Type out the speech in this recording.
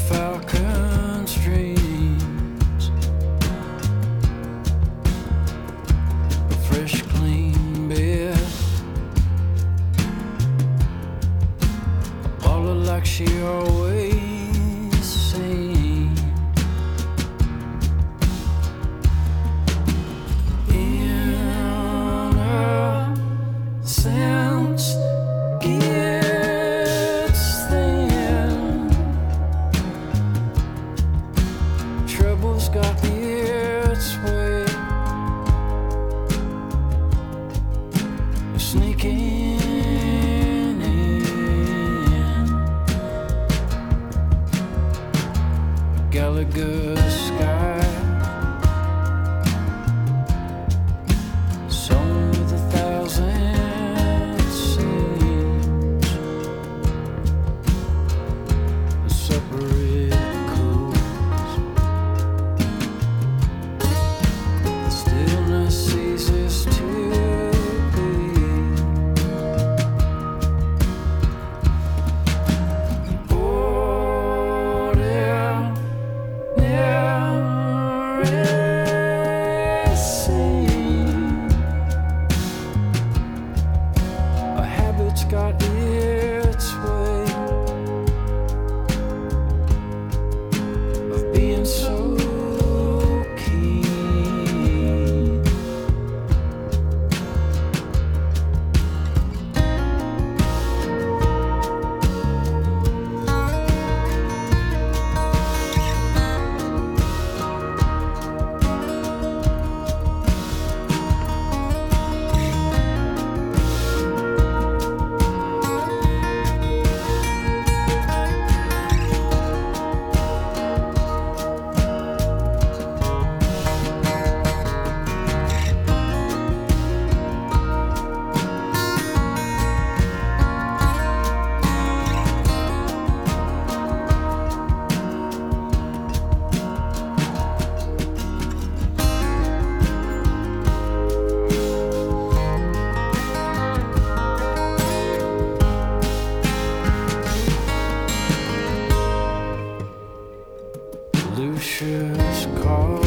falcon's dreams, a fresh, clean bed, a baller like she always seemed. In her sense gets thin, trouble's got its way of sneaking in. Gallagher sky, sown with 1,000 seeds, the separate cools. The stillness ceases to be. Bored out, never is seen. A habit's got its way of being so keen. Lucius called